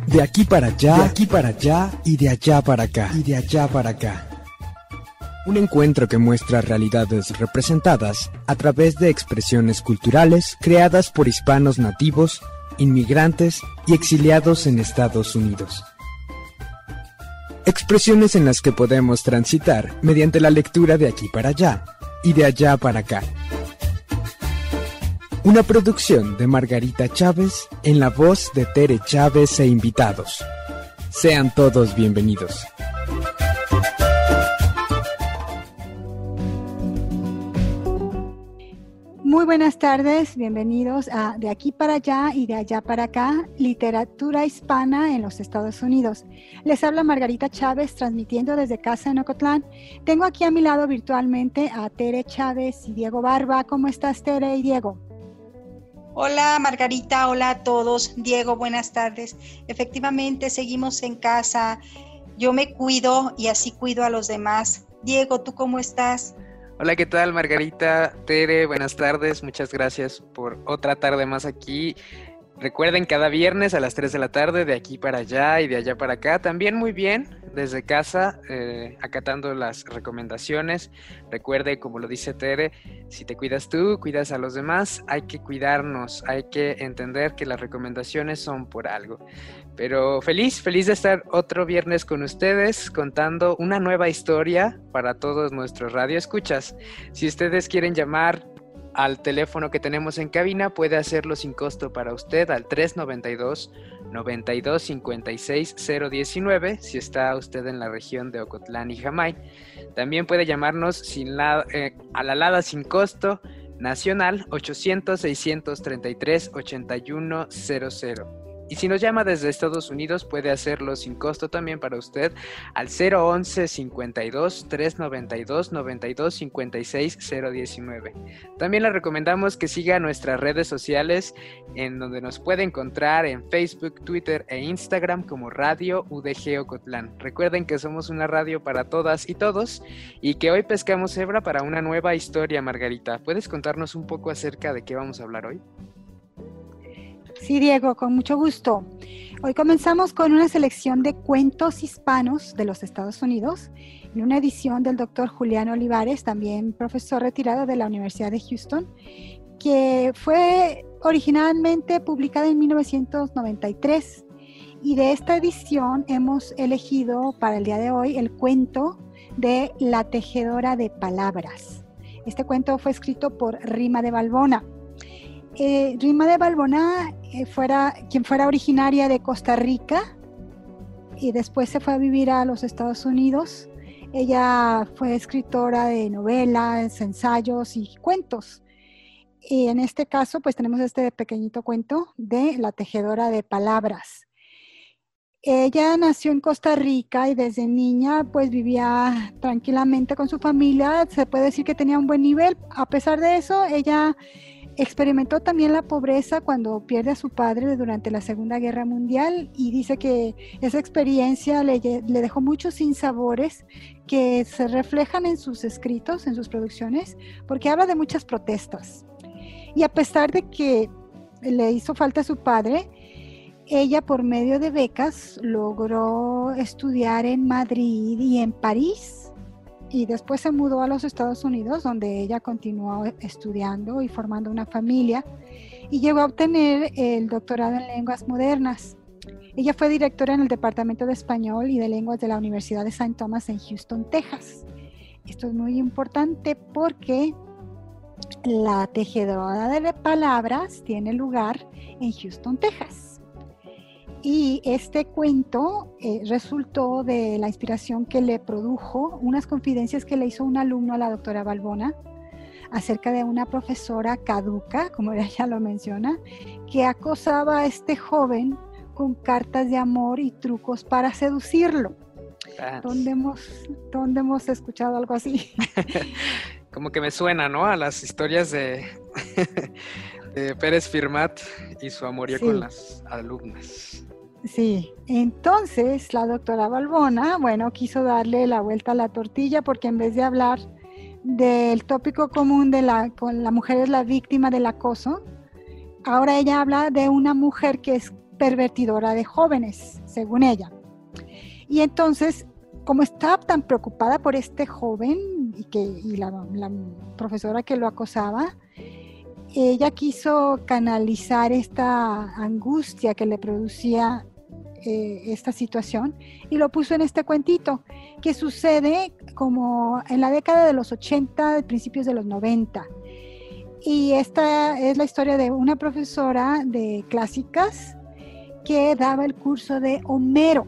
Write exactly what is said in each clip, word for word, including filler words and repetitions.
De aquí para allá, de aquí para allá y de allá para acá, y de allá para acá. Un encuentro que muestra realidades representadas a través de expresiones culturales creadas por hispanos nativos, inmigrantes y exiliados en Estados Unidos. Expresiones en las que podemos transitar mediante la lectura de aquí para allá y de allá para acá. Una producción de Margarita Chávez en la voz de Tere Chávez e invitados. Sean todos bienvenidos. Muy buenas tardes, bienvenidos a De aquí para allá y de allá para acá, literatura hispana en los Estados Unidos. Les habla Margarita Chávez, transmitiendo desde casa en Ocotlán. Tengo aquí a mi lado virtualmente a Tere Chávez y Diego Barba. ¿Cómo estás, Tere y Diego? Hola Margarita, hola a todos. Diego, buenas tardes. Efectivamente, seguimos en casa. Yo me cuido y así cuido a los demás. Diego, ¿tú cómo estás? Hola, ¿qué tal Margarita? Tere, buenas tardes. Muchas gracias por otra tarde más aquí. Recuerden, cada viernes a las tres de la tarde, de aquí para allá y de allá para acá. También muy bien, desde casa, eh, acatando las recomendaciones. Recuerde, como lo dice Tere, si te cuidas tú, cuidas a los demás. Hay que cuidarnos, hay que entender que las recomendaciones son por algo. Pero feliz, feliz de estar otro viernes con ustedes, contando una nueva historia para todos nuestros radioescuchas. Si ustedes quieren llamar al teléfono que tenemos en cabina, puede hacerlo sin costo para usted al tres noventa y dos, noventa y dos, cincuenta y seis, cero diecinueve, si está usted en la región de Ocotlán y Jamay. También puede llamarnos sin la, eh, a la alada sin costo nacional ochocientos, seiscientos treinta y tres, ochenta y uno cero cero. Y si nos llama desde Estados Unidos, puede hacerlo sin costo también para usted al cero once, cincuenta y dos, trescientos noventa y dos, noventa y dos, cincuenta y seis, cero diecinueve. También le recomendamos que siga nuestras redes sociales, en donde nos puede encontrar en Facebook, Twitter e Instagram como Radio U D G Ocotlán. Recuerden que somos una radio para todas y todos y que hoy pescamos hebra para una nueva historia, Margarita. ¿Puedes contarnos un poco acerca de qué vamos a hablar hoy? Sí, Diego, con mucho gusto. Hoy comenzamos con una selección de cuentos hispanos de los Estados Unidos, en una edición del doctor Julián Olivares, también profesor retirado de la Universidad de Houston, que fue originalmente publicada en mil novecientos noventa y tres. Y de esta edición hemos elegido para el día de hoy el cuento de La tejedora de palabras. Este cuento fue escrito por Rima de Balbona. Eh, Rima de Balbona, eh, fuera, quien fuera originaria de Costa Rica y después se fue a vivir a los Estados Unidos. Ella fue escritora de novelas, ensayos y cuentos. Y en este caso, pues tenemos este pequeñito cuento de La tejedora de palabras. Ella nació en Costa Rica y desde niña pues vivía tranquilamente con su familia. Se puede decir que tenía un buen nivel. A pesar de eso, ella experimentó también la pobreza cuando pierde a su padre durante la Segunda Guerra Mundial y dice que esa experiencia le, le dejó muchos sinsabores que se reflejan en sus escritos, en sus producciones, porque habla de muchas protestas. Y a pesar de que le hizo falta a su padre, ella por medio de becas logró estudiar en Madrid y en París. Y después se mudó a los Estados Unidos, donde ella continuó estudiando y formando una familia y llegó a obtener el doctorado en lenguas modernas. Ella fue directora en el Departamento de Español y de Lenguas de la Universidad de Saint Thomas en Houston, Texas. Esto es muy importante porque La tejedora de palabras tiene lugar en Houston, Texas. Y este cuento eh, resultó de la inspiración que le produjo unas confidencias que le hizo un alumno a la doctora Balbona acerca de una profesora caduca, como ella lo menciona, que acosaba a este joven con cartas de amor y trucos para seducirlo. Ah. ¿Dónde hemos, ¿Dónde hemos escuchado algo así? Como que me suena, ¿no? A las historias de, de Pérez Firmat y su amorío sí. Con las alumnas. Sí, entonces la doctora Balbona, bueno, quiso darle la vuelta a la tortilla porque en vez de hablar del tópico común de la, con la mujer es la víctima del acoso, ahora ella habla de una mujer que es pervertidora de jóvenes, según ella. Y entonces, como estaba tan preocupada por este joven y, que, y la, la profesora que lo acosaba, ella quiso canalizar esta angustia que le producía eh, esta situación y lo puso en este cuentito, que sucede como en la década de los ochenta, principios de los noventa. Y esta es la historia de una profesora de clásicas que daba el curso de Homero.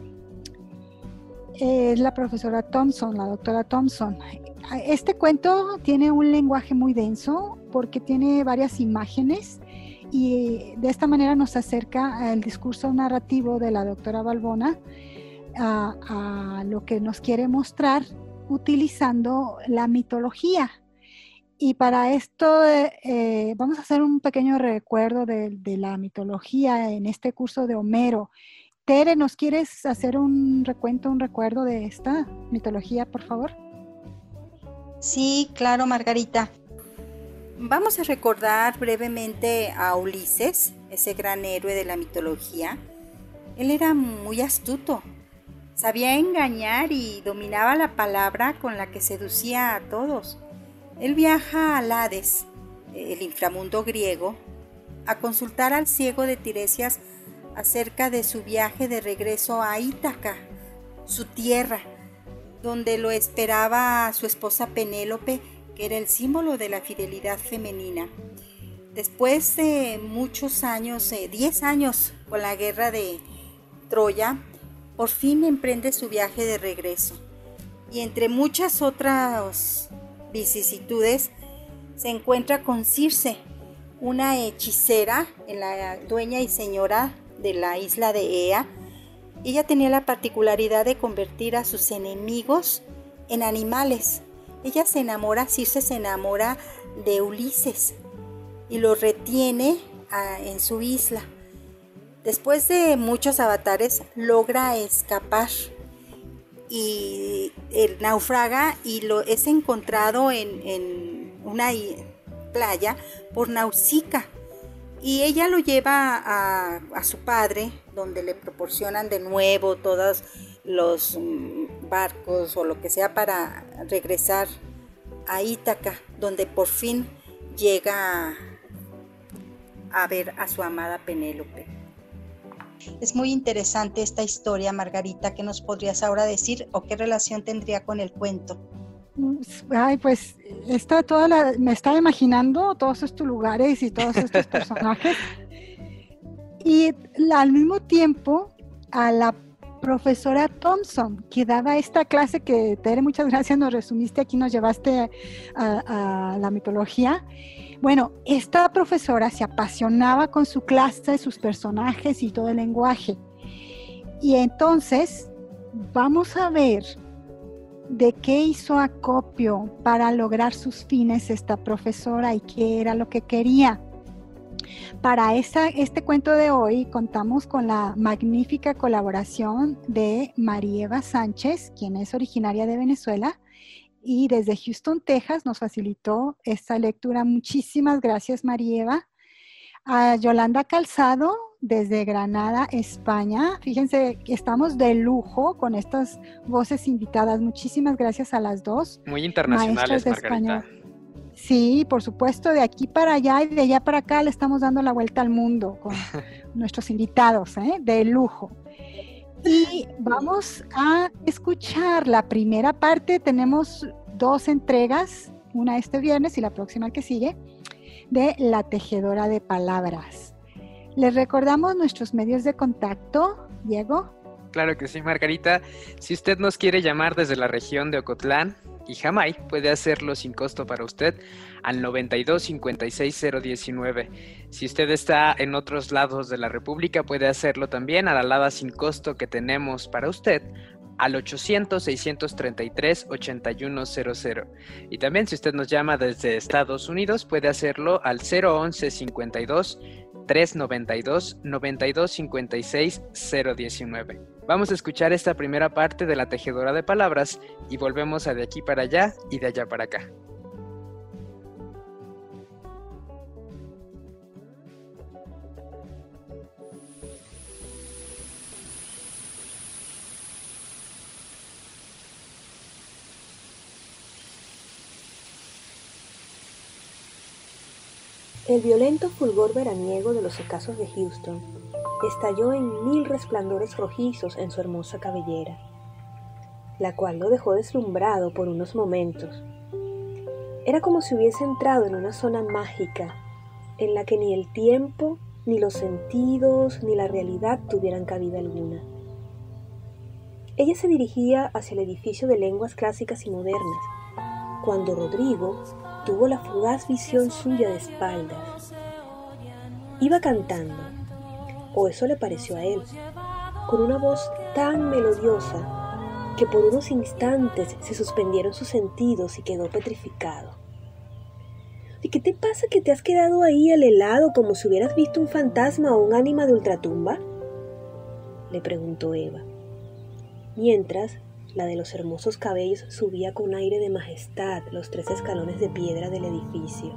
Es la profesora Thompson, la doctora Thompson. Este cuento tiene un lenguaje muy denso porque tiene varias imágenes y de esta manera nos acerca al discurso narrativo de la doctora Valbona a, a lo que nos quiere mostrar utilizando la mitología. Y para esto eh, vamos a hacer un pequeño recuerdo de, de la mitología en este curso de Homero. Tere, ¿nos quieres hacer un recuento, un recuerdo de esta mitología, por favor? Sí, claro, Margarita. Vamos a recordar brevemente a Ulises, ese gran héroe de la mitología. Él era muy astuto, sabía engañar y dominaba la palabra con la que seducía a todos. Él viaja al Hades, el inframundo griego, a consultar al ciego de Tiresias acerca de su viaje de regreso a Ítaca, su tierra, donde lo esperaba su esposa Penélope, que era el símbolo de la fidelidad femenina. Después de muchos años, eh, diez años con la guerra de Troya, por fin emprende su viaje de regreso. Y entre muchas otras vicisitudes, se encuentra con Circe, una hechicera, la dueña y señora de la isla de Ea. Ella tenía la particularidad de convertir a sus enemigos en animales. Ella se enamora, Circe se enamora de Ulises y lo retiene a, en su isla. Después de muchos avatares, logra escapar y él naufraga y lo es encontrado en, en una playa por Nausicaa. Y ella lo lleva a, a su padre, donde le proporcionan de nuevo todos los barcos o lo que sea para regresar a Ítaca, donde por fin llega a ver a su amada Penélope. Es muy interesante esta historia, Margarita. ¿Qué nos podrías ahora decir o qué relación tendría con el cuento? Ay, pues está toda la, me estaba imaginando todos estos lugares y todos estos personajes y la, al mismo tiempo a la profesora Thompson que daba esta clase que, Tere, muchas gracias, nos resumiste aquí, nos llevaste a, a la mitología. Bueno, esta profesora se apasionaba con su clase, sus personajes y todo el lenguaje. Y entonces vamos a ver de qué hizo acopio para lograr sus fines esta profesora y qué era lo que quería. Para esta, este cuento de hoy contamos con la magnífica colaboración de Marieva Sánchez, quien es originaria de Venezuela y desde Houston, Texas, nos facilitó esta lectura. Muchísimas gracias, Marieva. A Yolanda Calzado, desde Granada, España. Fíjense que estamos de lujo con estas voces invitadas. Muchísimas gracias a las dos. Muy internacionales, de Margarita. Español. Sí, por supuesto, de aquí para allá y de allá para acá le estamos dando la vuelta al mundo con nuestros invitados, ¿eh? De lujo. Y vamos a escuchar la primera parte. Tenemos dos entregas, una este viernes y la próxima que sigue, de La Tejedora de Palabras. Les recordamos nuestros medios de contacto, Diego. Claro que sí, Margarita. Si usted nos quiere llamar desde la región de Ocotlán y Jamay, puede hacerlo sin costo para usted al noventa y dos, cincuenta y seis, cero diecinueve. Si usted está en otros lados de la República, puede hacerlo también a la alada sin costo que tenemos para usted al ochocientos, seiscientos treinta y tres, ochenta y uno cero cero. Y también si usted nos llama desde Estados Unidos, puede hacerlo al cero once, cincuenta y dos, trescientos noventa y dos, noventa y dos, cincuenta y seis, cero diecinueve. Vamos a escuchar esta primera parte de La Tejedora de Palabras y volvemos a De aquí para allá y de allá para acá. El violento fulgor veraniego de los ocasos de Houston estalló en mil resplandores rojizos en su hermosa cabellera, la cual lo dejó deslumbrado por unos momentos. Era como si hubiese entrado en una zona mágica, en la que ni el tiempo, ni los sentidos, ni la realidad tuvieran cabida alguna. Ella se dirigía hacia el edificio de lenguas clásicas y modernas, cuando Rodrigo tuvo la fugaz visión suya de espaldas. Iba cantando, o eso le pareció a él, con una voz tan melodiosa que por unos instantes se suspendieron sus sentidos y quedó petrificado. ¿Y qué te pasa que te has quedado ahí al helado como si hubieras visto un fantasma o un ánima de ultratumba?, le preguntó Eva, mientras la de los hermosos cabellos subía con aire de majestad los tres escalones de piedra del edificio.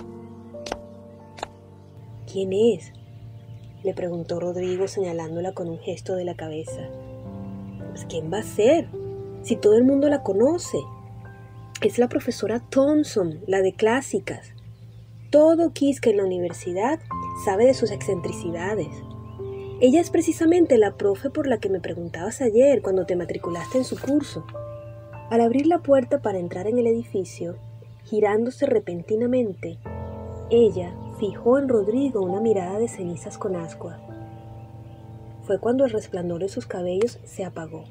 ¿Quién es?, le preguntó Rodrigo señalándola con un gesto de la cabeza. Pues ¿quién va a ser? Si todo el mundo la conoce. Es la profesora Thompson, la de clásicas. Todo Quisca en la universidad sabe de sus excentricidades. Ella es precisamente la profe por la que me preguntabas ayer cuando te matriculaste en su curso. Al abrir la puerta para entrar en el edificio, girándose repentinamente, ella fijó en Rodrigo una mirada de cenizas con ascua. Fue cuando el resplandor de sus cabellos se apagó.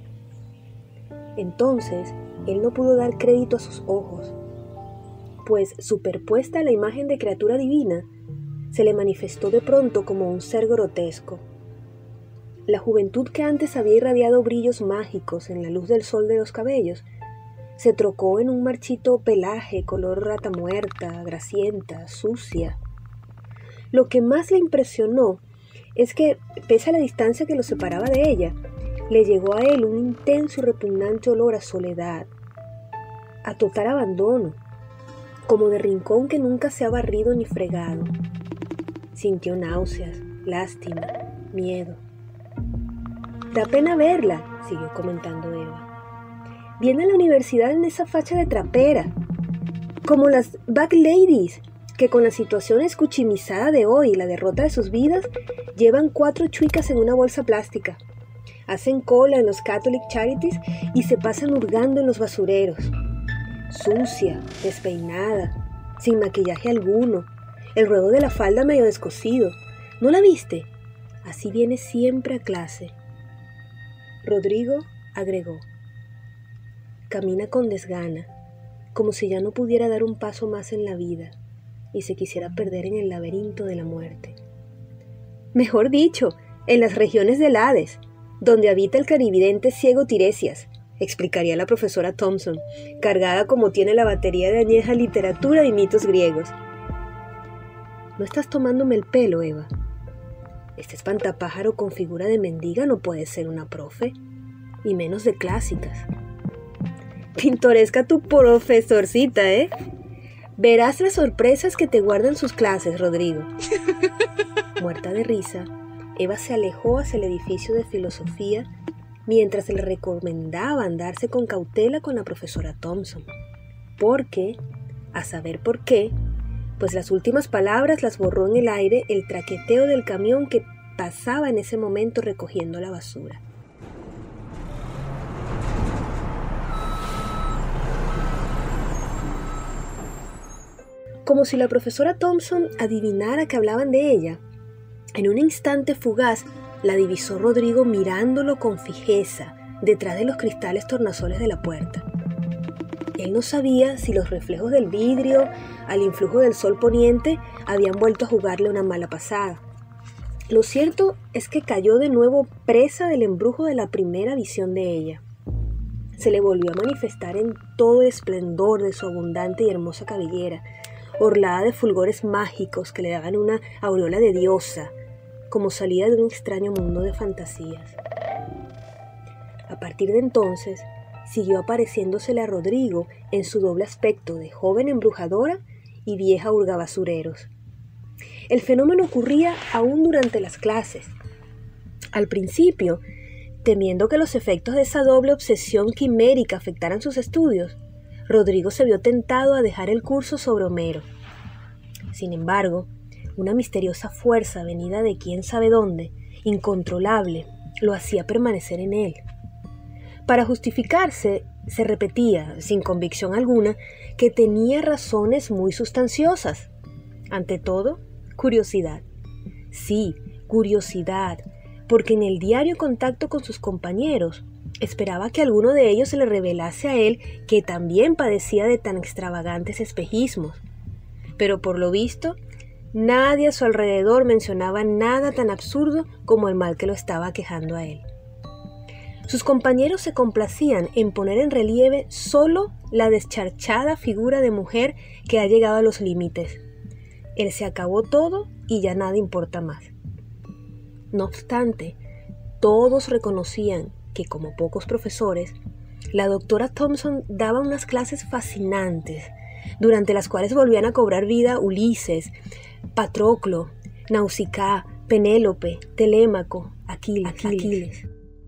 Entonces, él no pudo dar crédito a sus ojos, pues superpuesta a la imagen de criatura divina, se le manifestó de pronto como un ser grotesco. La juventud que antes había irradiado brillos mágicos en la luz del sol de los cabellos, se trocó en un marchito pelaje color rata muerta, grasienta, sucia. Lo que más le impresionó es que, pese a la distancia que lo separaba de ella, le llegó a él un intenso y repugnante olor a soledad, a total abandono, como de rincón que nunca se ha barrido ni fregado. Sintió náuseas, lástima, miedo. Da pena verla, siguió comentando Eva. Viene a la universidad en esa facha de trapera, como las back ladies, que con la situación escuchimizada de hoy y la derrota de sus vidas, llevan cuatro chuicas en una bolsa plástica. Hacen cola en los Catholic Charities y se pasan hurgando en los basureros. Sucia, despeinada, sin maquillaje alguno, el ruedo de la falda medio descosido. ¿No la viste? Así viene siempre a clase. Rodrigo agregó. Camina con desgana, como si ya no pudiera dar un paso más en la vida y se quisiera perder en el laberinto de la muerte. Mejor dicho, en las regiones del Hades, donde habita el clarividente ciego Tiresias, explicaría la profesora Thompson, cargada como tiene la batería de añeja literatura y mitos griegos. ¿No estás tomándome el pelo, Eva? Este espantapájaro con figura de mendiga no puede ser una profe, y menos de clásicas. Pintoresca tu profesorcita, ¿eh? Verás las sorpresas que te guardan sus clases, Rodrigo. Muerta de risa, Eva se alejó hacia el edificio de filosofía mientras le recomendaba andarse con cautela con la profesora Thompson. Porque, a saber por qué, pues las últimas palabras las borró en el aire el traqueteo del camión que pasaba en ese momento recogiendo la basura. Como si la profesora Thompson adivinara que hablaban de ella, en un instante fugaz la divisó Rodrigo mirándolo con fijeza detrás de los cristales tornasoles de la puerta. Él no sabía si los reflejos del vidrio, al influjo del sol poniente, habían vuelto a jugarle una mala pasada. Lo cierto es que cayó de nuevo presa del embrujo de la primera visión de ella. Se le volvió a manifestar en todo el esplendor de su abundante y hermosa cabellera, orlada de fulgores mágicos que le daban una aureola de diosa, como salida de un extraño mundo de fantasías. A partir de entonces, siguió apareciéndosele a Rodrigo en su doble aspecto de joven embrujadora y vieja hurgabasureros. El fenómeno ocurría aún durante las clases. Al principio, temiendo que los efectos de esa doble obsesión quimérica afectaran sus estudios, Rodrigo se vio tentado a dejar el curso sobre Homero. Sin embargo, Una misteriosa fuerza venida de quién sabe dónde, incontrolable, lo hacía permanecer en él. Para justificarse, se repetía, sin convicción alguna, que tenía razones muy sustanciosas. Ante todo, curiosidad. Sí, curiosidad, porque en el diario contacto con sus compañeros, esperaba que alguno de ellos se le revelase a él que también padecía de tan extravagantes espejismos. Pero por lo visto, nadie a su alrededor mencionaba nada tan absurdo como el mal que lo estaba aquejando a él. Sus compañeros se complacían en poner en relieve solo la descharchada figura de mujer que ha llegado a los límites. Él se acabó todo y ya nada importa más. No obstante, todos reconocían que, como pocos profesores, la doctora Thompson daba unas clases fascinantes, durante las cuales volvían a cobrar vida Ulises, Patroclo, Nausicaa, Penélope, Telémaco, Aquiles. Aquiles.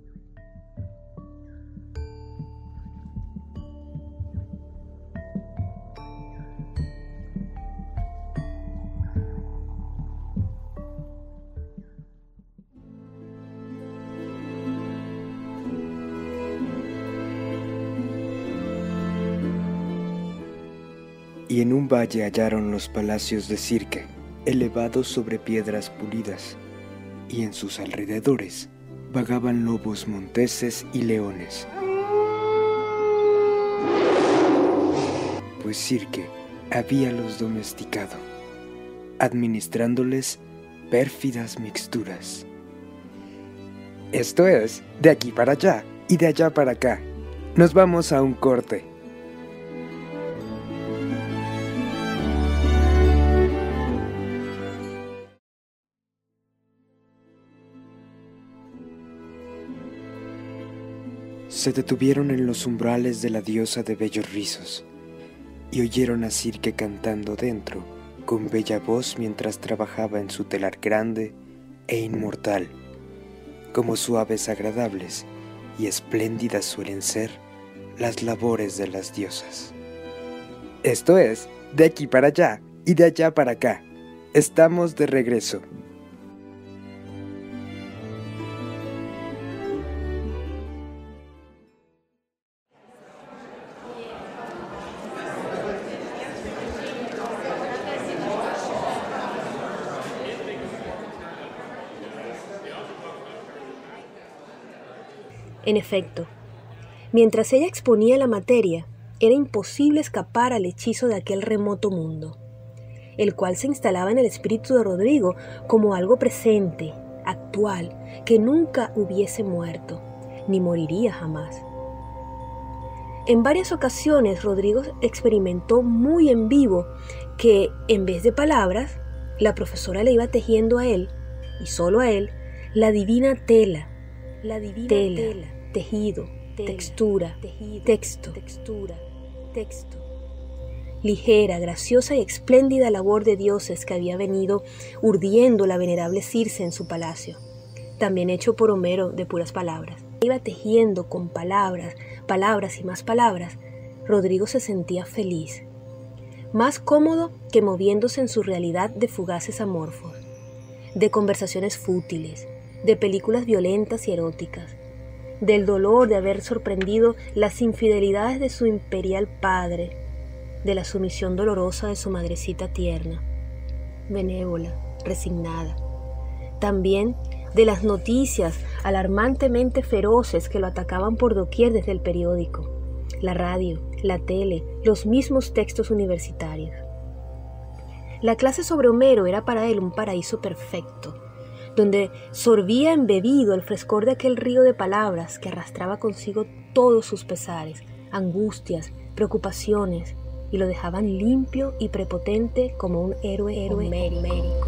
Y en un valle hallaron los palacios de Circe, elevados sobre piedras pulidas, y en sus alrededores vagaban lobos monteses y leones. Pues Circe habíalos domesticado, administrándoles pérfidas mixturas. Esto es, de aquí para allá y de allá para acá. Nos vamos a un corte. Se detuvieron en los umbrales de la diosa de bellos rizos y oyeron a Circe cantando dentro con bella voz mientras trabajaba en su telar grande e inmortal. Como suaves, agradables y espléndidas suelen ser las labores de las diosas. Esto es, de aquí para allá y de allá para acá. Estamos de regreso. En efecto, mientras ella exponía la materia, era imposible escapar al hechizo de aquel remoto mundo, el cual se instalaba en el espíritu de Rodrigo como algo presente, actual, que nunca hubiese muerto, ni moriría jamás. En varias ocasiones Rodrigo experimentó muy en vivo que, en vez de palabras, la profesora le iba tejiendo a él, y solo a él, la divina tela, la divina tela, tela tejido, tela, textura, tejido, texto, textura, texto. Ligera, graciosa y espléndida labor de dioses que había venido urdiendo la venerable Circe en su palacio, también hecho por Homero de puras palabras. Iba tejiendo con palabras, palabras y más palabras. Rodrigo se sentía feliz, más cómodo que moviéndose en su realidad de fugaces amorfos, de conversaciones fútiles, de películas violentas y eróticas, del dolor de haber sorprendido las infidelidades de su imperial padre, de la sumisión dolorosa de su madrecita tierna, benévola, resignada. También de las noticias alarmantemente feroces que lo atacaban por doquier desde el periódico, la radio, la tele, los mismos textos universitarios. La clase sobre Homero era para él un paraíso perfecto, donde sorbía embebido el frescor de aquel río de palabras que arrastraba consigo todos sus pesares, angustias, preocupaciones, y lo dejaban limpio y prepotente como un héroe, héroe homérico.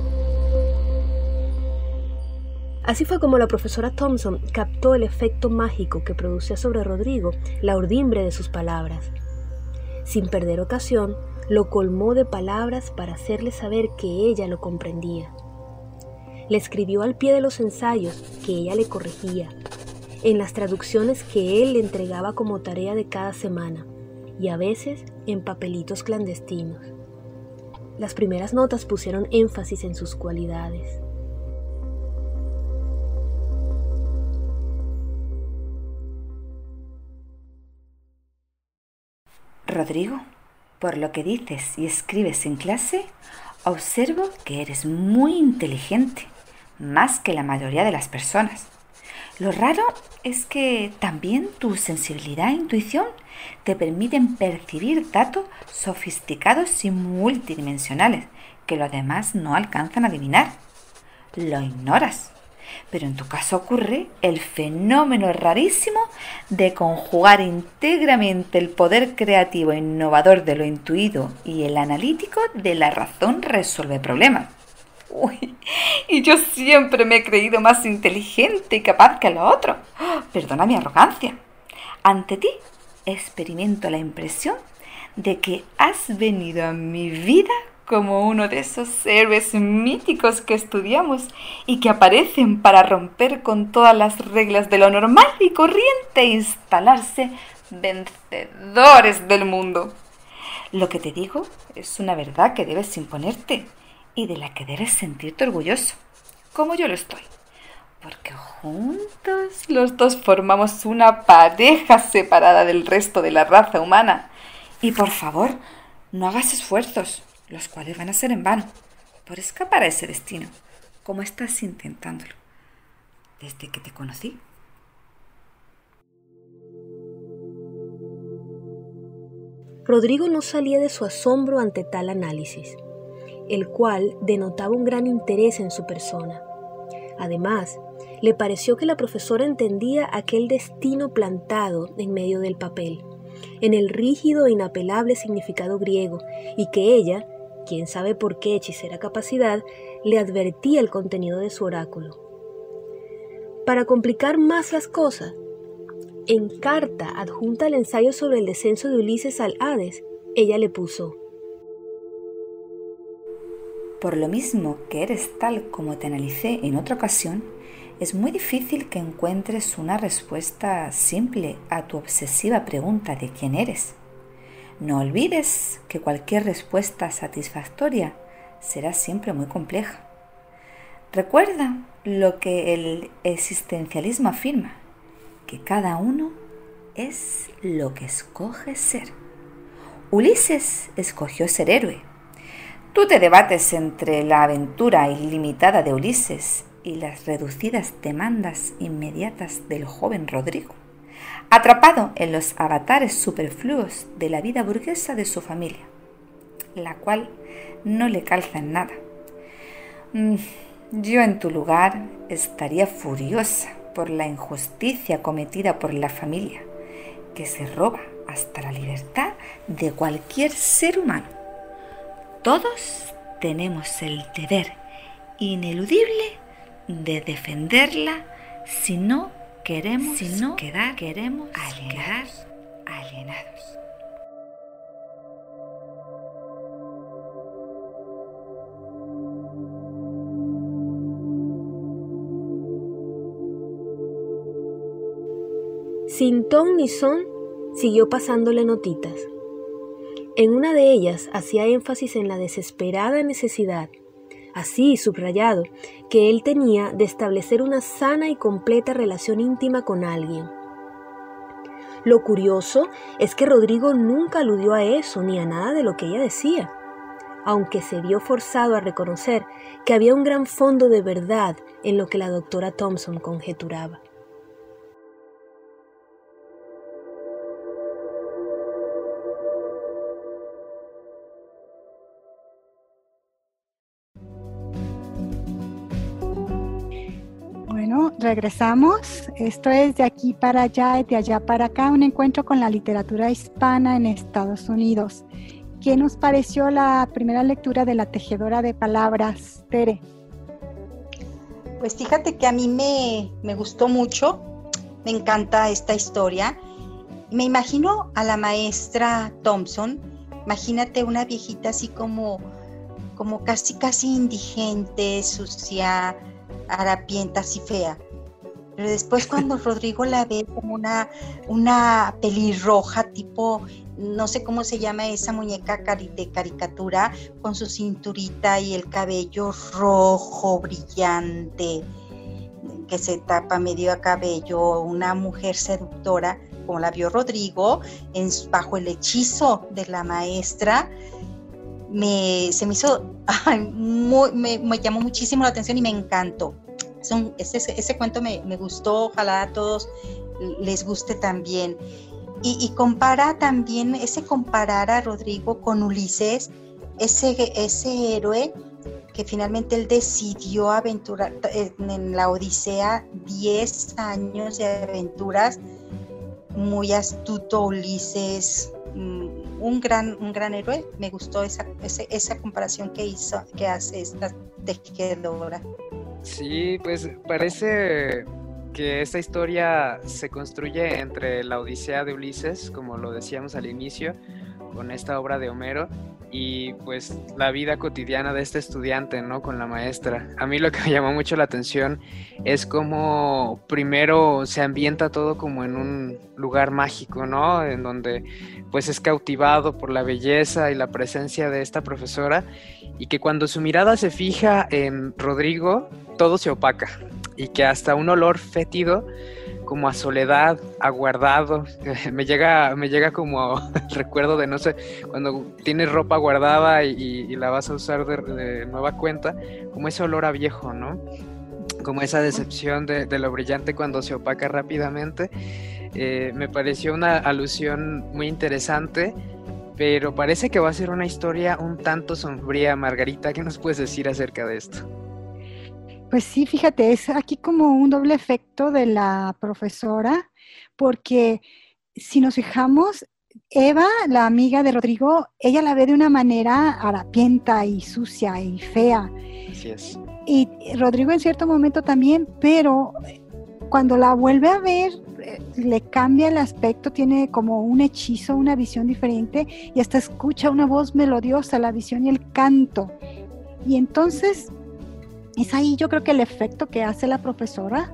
Así fue como la profesora Thompson captó el efecto mágico que producía sobre Rodrigo la urdimbre de sus palabras. Sin perder ocasión, lo colmó de palabras para hacerle saber que ella lo comprendía. Le escribió al pie de los ensayos que ella le corregía, en las traducciones que él le entregaba como tarea de cada semana, y a veces en papelitos clandestinos. Las primeras notas pusieron énfasis en sus cualidades. Rodrigo, por lo que dices y escribes en clase, observo que eres muy inteligente, más que la mayoría de las personas. Lo raro es que también tu sensibilidad e intuición te permiten percibir datos sofisticados y multidimensionales que los demás no alcanzan a adivinar. Lo ignoras, pero en tu caso ocurre el fenómeno rarísimo de conjugar íntegramente el poder creativo e innovador de lo intuido y el analítico de la razón resuelve problemas. Uy, y yo siempre me he creído más inteligente y capaz que los otros. Perdona mi arrogancia. Ante ti experimento la impresión de que has venido a mi vida como uno de esos héroes míticos que estudiamos y que aparecen para romper con todas las reglas de lo normal y corriente e instalarse vencedores del mundo. Lo que te digo es una verdad que debes imponerte y de la que debes sentirte orgulloso, como yo lo estoy, porque juntos los dos formamos una pareja separada del resto de la raza humana. Y por favor, no hagas esfuerzos, los cuales van a ser en vano, por escapar a ese destino, como estás intentándolo desde que te conocí. Rodrigo no salía de su asombro ante tal análisis, el cual denotaba un gran interés en su persona. Además, le pareció que la profesora entendía aquel destino plantado en medio del papel, en el rígido e inapelable significado griego, y que ella, quién sabe por qué hechicera capacidad, le advertía el contenido de su oráculo. Para complicar más las cosas, en carta adjunta al ensayo sobre el descenso de Ulises al Hades, ella le puso: Por lo mismo que eres tal como te analicé en otra ocasión, es muy difícil que encuentres una respuesta simple a tu obsesiva pregunta de quién eres. No olvides que cualquier respuesta satisfactoria será siempre muy compleja. Recuerda lo que el existencialismo afirma, que cada uno es lo que escoge ser. Ulises escogió ser héroe. Tú te debates entre la aventura ilimitada de Ulises y las reducidas demandas inmediatas del joven Rodrigo, atrapado en los avatares superfluos de la vida burguesa de su familia, la cual no le calza en nada. Yo en tu lugar estaría furiosa por la injusticia cometida por la familia, que se roba hasta la libertad de cualquier ser humano. Todos tenemos el deber ineludible de defenderla si no queremos, si no quedar, queremos alienados, alienados. Sin ton ni son, siguió pasándole notitas. En una de ellas hacía énfasis en la desesperada necesidad, así subrayado, que él tenía de establecer una sana y completa relación íntima con alguien. Lo curioso es que Rodrigo nunca aludió a eso ni a nada de lo que ella decía, aunque se vio forzado a reconocer que había un gran fondo de verdad en lo que la doctora Thompson conjeturaba. Bueno, regresamos. Esto es De Aquí para Allá y De Allá para Acá, un encuentro con la literatura hispana en Estados Unidos. ¿Qué nos pareció la primera lectura de La Tejedora de Palabras, Tere? Pues fíjate que a mí me, me gustó mucho, me encanta esta historia. Me imagino a la maestra Thompson, imagínate una viejita así como, como casi, casi indigente, sucia, harapienta, así fea. Pero después cuando Rodrigo la ve como una, una pelirroja tipo, no sé cómo se llama esa muñeca cari- de caricatura, con su cinturita y el cabello rojo, brillante, que se tapa medio a cabello, una mujer seductora, como la vio Rodrigo, en, bajo el hechizo de la maestra, me, se me hizo, ay, muy, me, me llamó muchísimo la atención y me encantó. Son, ese, ese cuento me, me gustó, ojalá a todos les guste también. Y, y compara también, ese comparar a Rodrigo con Ulises, ese, ese héroe que finalmente él decidió aventurar en la Odisea, diez años de aventuras, muy astuto Ulises, un gran, un gran héroe. Me gustó esa, esa, esa comparación que hizo, que hace esta tejedora. Sí, pues parece que esta historia se construye entre la Odisea de Ulises, como lo decíamos al inicio, con esta obra de Homero, y pues la vida cotidiana de este estudiante, ¿no? Con la maestra. A mí lo que me llamó mucho la atención es cómo primero se ambienta todo como en un lugar mágico, ¿no? En donde pues es cautivado por la belleza y la presencia de esta profesora, y que cuando su mirada se fija en Rodrigo, todo se opaca, y que hasta un olor fétido, como a soledad, aguardado, me llega, me llega como el recuerdo de, no sé, cuando tienes ropa guardada y, y la vas a usar de, de nueva cuenta, como ese olor a viejo, ¿no? Como esa decepción de, de lo brillante cuando se opaca rápidamente. Eh, me pareció una alusión muy interesante, pero parece que va a ser una historia un tanto sombría. Margarita, ¿qué nos puedes decir acerca de esto? Pues sí, fíjate, es aquí como un doble efecto de la profesora, porque si nos fijamos, Eva, la amiga de Rodrigo, ella la ve de una manera harapienta y sucia y fea. Así es. Y Rodrigo en cierto momento también, pero cuando la vuelve a ver, le cambia el aspecto, tiene como un hechizo, una visión diferente, y hasta escucha una voz melodiosa, la visión y el canto. Y entonces es ahí yo creo que el efecto que hace la profesora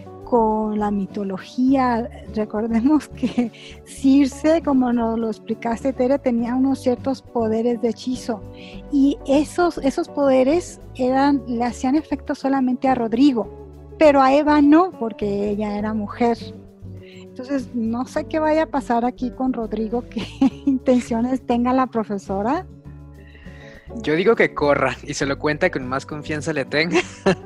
con la mitología. Recordemos que Circe, como nos lo explicaste, Tere, tenía unos ciertos poderes de hechizo, y esos, esos poderes eran, le hacían efecto solamente a Rodrigo, pero a Eva no, porque ella era mujer. Entonces no sé qué vaya a pasar aquí con Rodrigo, qué intenciones tenga la profesora. Yo digo que corra y se lo cuenta con más confianza le tenga.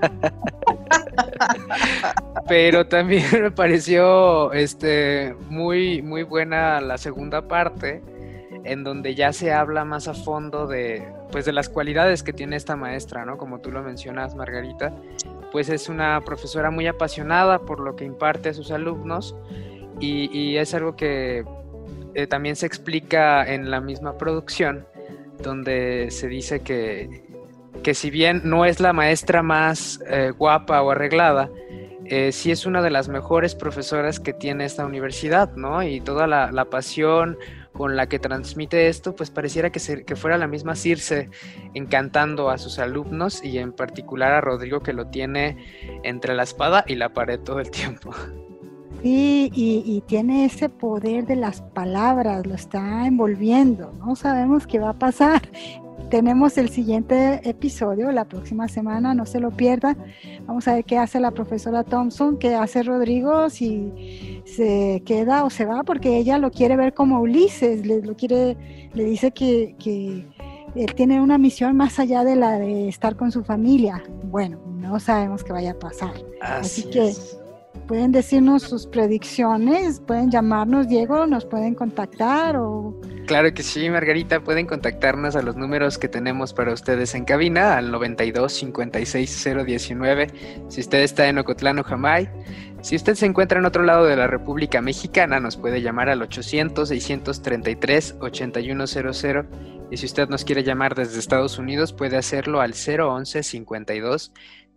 Pero también me pareció este, muy, muy buena la segunda parte, en donde ya se habla más a fondo de, pues, de las cualidades que tiene esta maestra, ¿no? Como tú lo mencionas, Margarita, pues es una profesora muy apasionada por lo que imparte a sus alumnos, y, y es algo que eh, también se explica en la misma producción, donde se dice que, que si bien no es la maestra más eh, guapa o arreglada, eh, sí es una de las mejores profesoras que tiene esta universidad, ¿no? Y toda la, la pasión con la que transmite esto, pues pareciera que, se, que fuera la misma Circe encantando a sus alumnos, y en particular a Rodrigo, que lo tiene entre la espada y la pared todo el tiempo. Sí, y, y tiene ese poder de las palabras, lo está envolviendo, no sabemos qué va a pasar. Tenemos el siguiente episodio la próxima semana, no se lo pierda. Vamos a ver qué hace la profesora Thompson, qué hace Rodrigo, si se queda o se va, porque ella lo quiere ver como Ulises, le, lo quiere, le dice que, que él tiene una misión más allá de la de estar con su familia. Bueno, no sabemos qué vaya a pasar. Así, Así que es. Pueden decirnos sus predicciones, pueden llamarnos, Diego, nos pueden contactar o... Claro que sí, Margarita, pueden contactarnos a los números que tenemos para ustedes en cabina, al noventa y dos, cincuenta y seis, cero diecinueve, si usted está en Ocotlán o Jamay. Si usted se encuentra en otro lado de la República Mexicana, nos puede llamar al ochocientos, seiscientos treinta y tres, ochenta y uno cero cero, y si usted nos quiere llamar desde Estados Unidos, puede hacerlo al cero once, cincuenta y dos,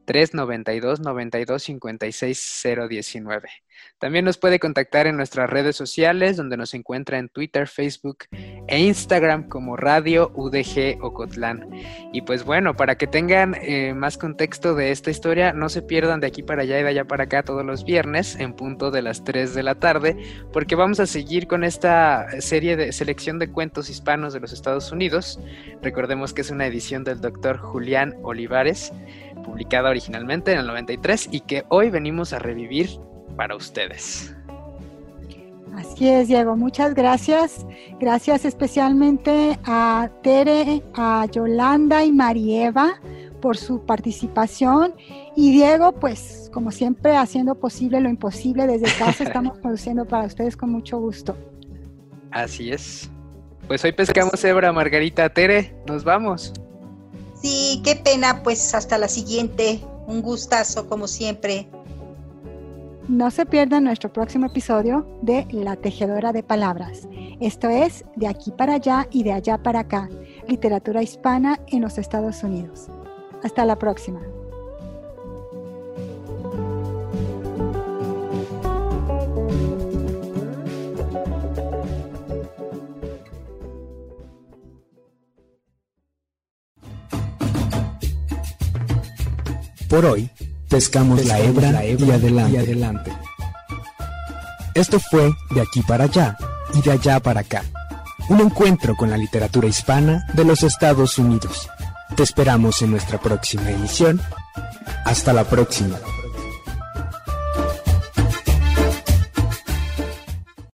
tres noventa y dos, noventa y dos, cincuenta y seis, cero diecinueve. También nos puede contactar en nuestras redes sociales, donde nos encuentra en Twitter, Facebook e Instagram como Radio U D G Ocotlán. Y pues bueno, para que tengan eh, más contexto de esta historia, no se pierdan De Aquí para Allá y De Allá para Acá todos los viernes en punto de las tres de la tarde, porque vamos a seguir con esta serie de selección de cuentos hispanos de los Estados Unidos. Recordemos que es una edición del doctor Julián Olivares, publicada originalmente en el noventa y tres y que hoy venimos a revivir para ustedes. Así es, Diego, muchas gracias. Gracias especialmente a Tere, a Yolanda y Marieva por su participación. Y Diego, pues como siempre, haciendo posible lo imposible desde casa, estamos produciendo para ustedes con mucho gusto. Así es. Pues hoy pescamos cebra, Margarita. Tere, nos vamos. Sí, qué pena, pues hasta la siguiente. Un gustazo como siempre. No se pierdan nuestro próximo episodio de La Tejedora de Palabras. Esto es De Aquí para Allá y De Allá para Acá, literatura hispana en los Estados Unidos. Hasta la próxima. Por hoy, pescamos, pescamos la hebra, la hebra y, adelante. y adelante. Esto fue De Aquí para Allá y De Allá para Acá, un encuentro con la literatura hispana de los Estados Unidos. Te esperamos en nuestra próxima emisión. Hasta la próxima.